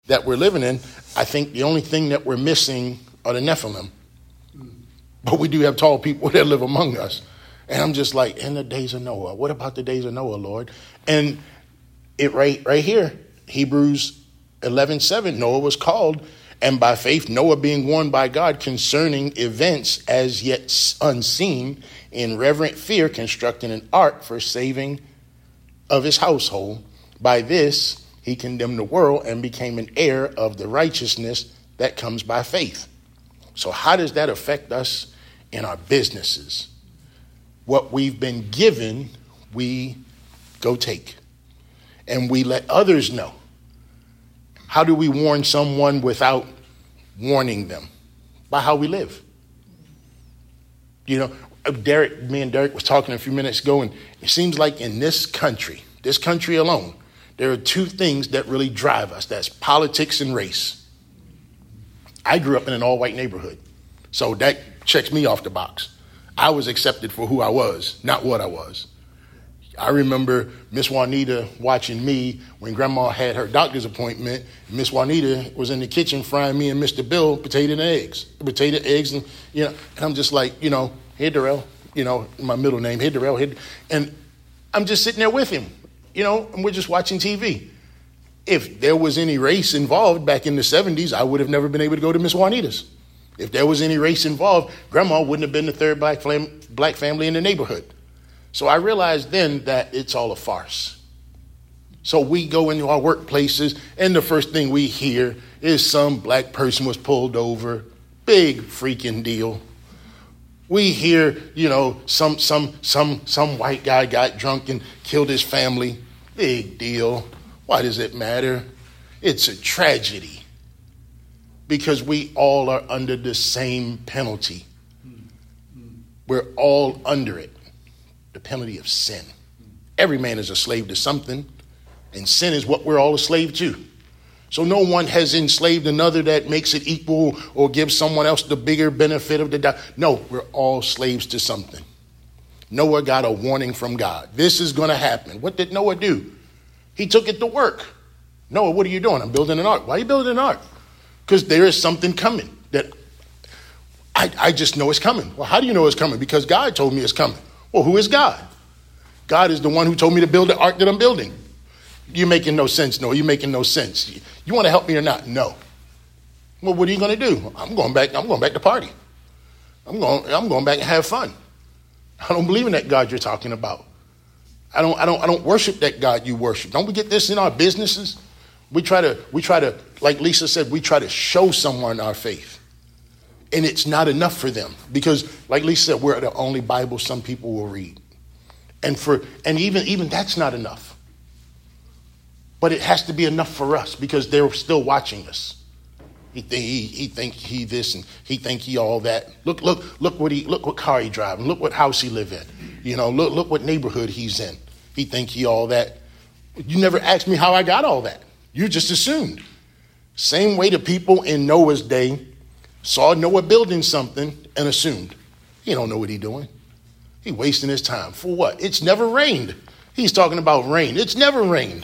that we're living in, I think the only thing that we're missing are the Nephilim. But we do have tall people that live among us. And I'm just like, in the days of Noah, what about the days of Noah, Lord? And it right here, Hebrews 11:7, Noah was called, and by faith, Noah being warned by God concerning events as yet unseen, in reverent fear, constructing an ark for saving of his household. By this, he condemned the world and became an heir of the righteousness that comes by faith. So how does that affect us in our businesses? What we've been given, we go take. And we let others know. How do we warn someone without warning them? By how we live. You know, me and Derek was talking a few minutes ago, and it seems like in this country alone, there are two things that really drive us. That's politics and race. I grew up in an all-white neighborhood, so that checks me off the box. I was accepted for who I was, not what I was. I remember Miss Juanita watching me when Grandma had her doctor's appointment. Miss Juanita was in the kitchen frying me and Mr. Bill potato eggs, and and I'm just like, hey Darrell, my middle name, hey Darrell, and I'm just sitting there with him, and we're just watching TV. If there was any race involved back in the 70s, I would have never been able to go to Miss Juanita's. If there was any race involved, Grandma wouldn't have been the third black family in the neighborhood. So I realized then that it's all a farce. So we go into our workplaces, and the first thing we hear is some black person was pulled over. Big freaking deal. We hear, some white guy got drunk and killed his family. Big deal. Why does it matter? It's a tragedy. Because we all are under the same penalty. We're all under it. The penalty of sin. Every man is a slave to something, and sin is what we're all a slave to. So no one has enslaved another that makes it equal or gives someone else the bigger benefit of the doubt. No, we're all slaves to something. Noah got a warning from God. This is going to happen. What did Noah do? He took it to work. Noah, what are you doing? I'm building an ark. Why are you building an ark? Because there is something coming that I just know it's coming. Well, how do you know it's coming? Because God told me it's coming. Well, who is God? God is the one who told me to build the ark that I'm building. You're making no sense, Noah. You're making no sense. You want to help me or not? No. Well, what are you going to do? I'm going back to party. I'm going back and have fun. I don't believe in that God you're talking about. I don't worship that God you worship. Don't we get this in our businesses? We try to, like Lisa said, we try to show someone our faith. And it's not enough for them. Because, like Lisa said, we're the only Bible some people will read. And even that's not enough. But it has to be enough for us because they're still watching us. He think he this and he think he all that. Look what car he driving. Look what house he live in. Look what neighborhood he's in. He think he all that. You never asked me how I got all that. You just assumed. Same way the people in Noah's day saw Noah building something and assumed. He don't know what he's doing. He wasting his time. For what? It's never rained. He's talking about rain. It's never rained.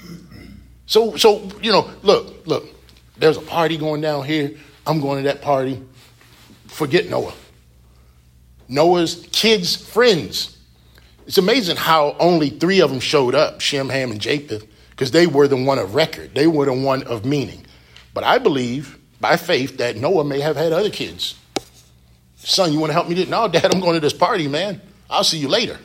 So look, there's a party going down here. I'm going to that party. Forget Noah. Noah's kids' friends. It's amazing how only 3 of them showed up, Shem, Ham, and Japheth, because they were the one of record. They were the one of meaning. But I believe, by faith, that Noah may have had other kids. Son, you want to help me? No, Dad, I'm going to this party, man. I'll see you later.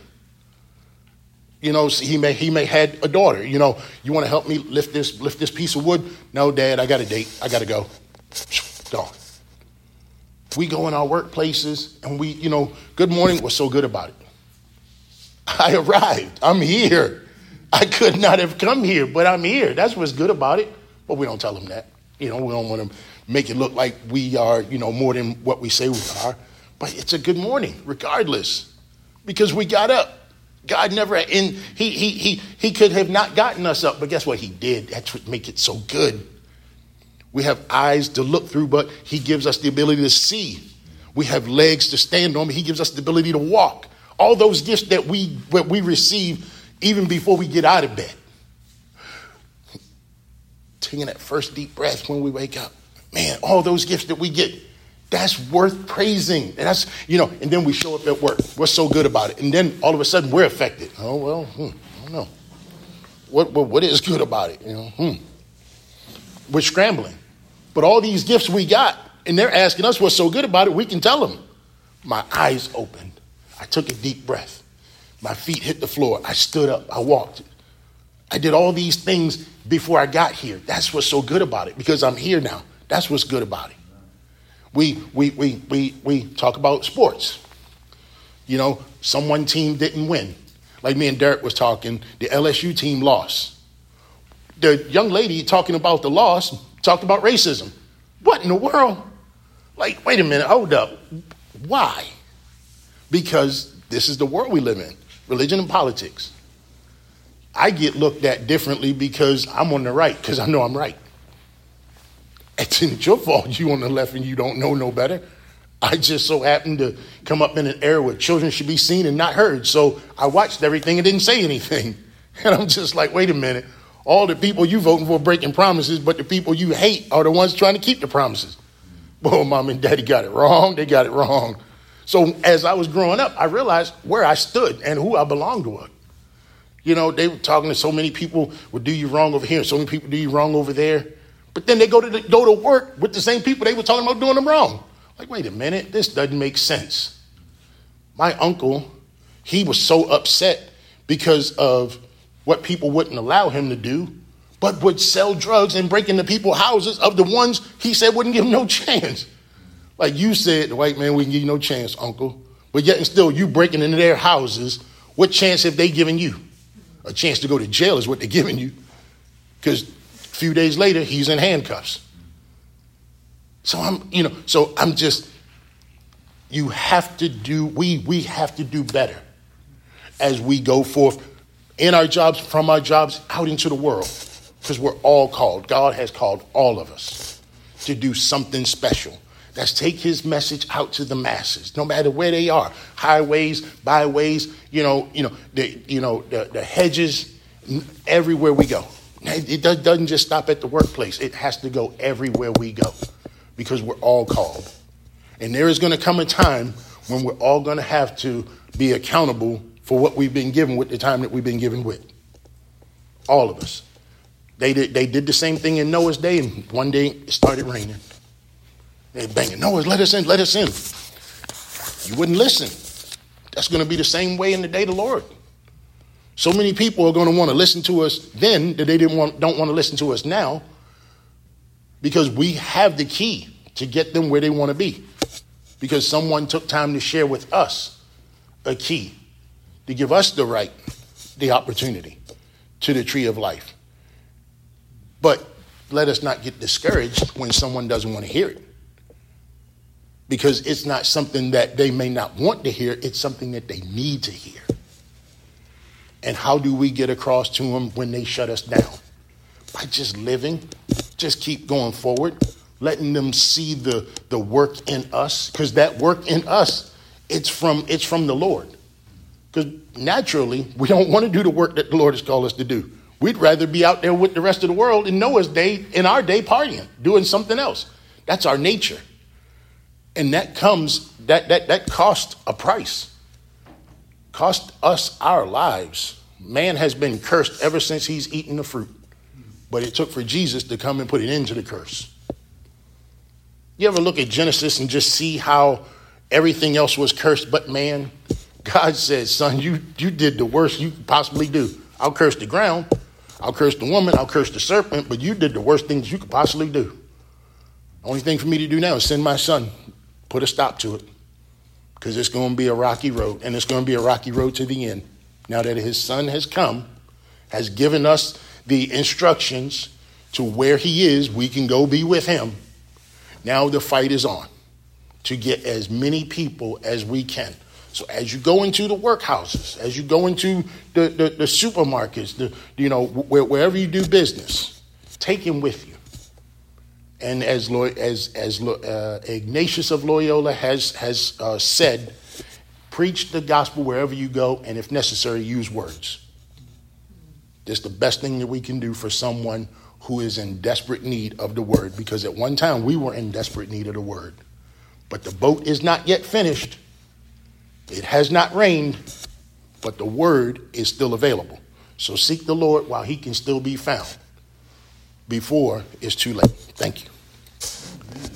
He may had a daughter. You want to help me lift this piece of wood? No, Dad, I got a date. I got to go. Gone. We go in our workplaces and we, good morning. What's so good about it? I arrived. I'm here. I could not have come here, but I'm here. That's what's good about it. But we don't tell them that. We don't want to make it look like we are, more than what we say we are. But it's a good morning, regardless, because we got up. God never, and he could have not gotten us up, but guess what? He did. That's what makes it so good. We have eyes to look through, but he gives us the ability to see. We have legs to stand on, but he gives us the ability to walk. All those gifts that we receive even before we get out of bed. taking that first deep breath when we wake up. Man, all those gifts that we get, that's worth praising. And that's, and then we show up at work. What's so good about it? And then all of a sudden we're affected. Oh, well, I don't know. What is good about it? We're scrambling. But all these gifts we got, and they're asking us what's so good about it, we can tell them. My eyes opened. I took a deep breath. My feet hit the floor. I stood up. I walked. I did all these things before I got here. That's what's so good about it, because I'm here now. That's what's good about it. We talk about sports. Someone team didn't win. Like me and Derek was talking, the LSU team lost. The young lady talking about the loss talked about racism. What in the world? Like, wait a minute, hold up. Why? Because this is the world we live in, religion and politics. I get looked at differently because I'm on the right, because I know I'm right. It's not your fault you on the left and you don't know no better. I just so happened to come up in an era where children should be seen and not heard. So I watched everything and didn't say anything. And I'm just like, wait a minute. All the people you voting for breaking promises, but the people you hate are the ones trying to keep the promises. Boy, mom and daddy got it wrong. They got it wrong. So as I was growing up, I realized where I stood and who I belonged to. They were talking to so many people would do you wrong over here. So many people do you wrong over there. But then they go to work with the same people they were talking about doing them wrong. Like, wait a minute, this doesn't make sense. My uncle, he was so upset because of what people wouldn't allow him to do, but would sell drugs and break into people's houses of the ones he said wouldn't give him no chance. Like you said, the white man wouldn't give you no chance, uncle. But yet and still, you breaking into their houses, what chance have they given you? A chance to go to jail is what they're giving you. Because a few days later, he's in handcuffs. So you have to do, we have to do better as we go forth in our jobs, from our jobs, out into the world. Because we're all called. God has called all of us to do something special. That's take his message out to the masses, no matter where they are. Highways, byways, the hedges, everywhere we go. It doesn't just stop at the workplace. It has to go everywhere we go, because we're all called. And there is going to come a time when we're all going to have to be accountable for what we've been given with the time that we've been given with. All of us. They did the same thing in Noah's day, and one day it started raining. They banging, Noah, let us in, let us in. You wouldn't listen. That's going to be the same way in the day of the Lord. So many people are going to want to listen to us then that they don't want to listen to us now, because we have the key to get them where they want to be, because someone took time to share with us a key to give us the opportunity to the tree of life. But let us not get discouraged when someone doesn't want to hear it, because it's not something that they may not want to hear. It's something that they need to hear. And how do we get across to them when they shut us down? By just living, just keep going forward, letting them see the work in us, because that work in us, it's from the Lord. Because naturally, we don't want to do the work that the Lord has called us to do. We'd rather be out there with the rest of the world in Noah's day, in our day, partying, doing something else. That's our nature. And that cost a price. Cost us our lives. Man has been cursed ever since he's eaten the fruit. But it took for Jesus to come and put an end to the curse. You ever look at Genesis and just see how everything else was cursed but man? God said, son, you did the worst you could possibly do. I'll curse the ground. I'll curse the woman. I'll curse the serpent. But you did the worst things you could possibly do. The only thing for me to do now is send my son. Put a stop to it. Because it's going to be a rocky road. And it's going to be a rocky road to the end. Now that his son has come, has given us the instructions to where he is, we can go be with him. Now the fight is on to get as many people as we can. So as you go into the workhouses, as you go into the supermarkets, wherever you do business, take him with you. And as Ignatius of Loyola has said, preach the gospel wherever you go, and if necessary, use words. That's the best thing that we can do for someone who is in desperate need of the word, because at one time we were in desperate need of the word. But the boat is not yet finished. It has not rained, but the word is still available. So seek the Lord while he can still be found before it's too late. Thank you.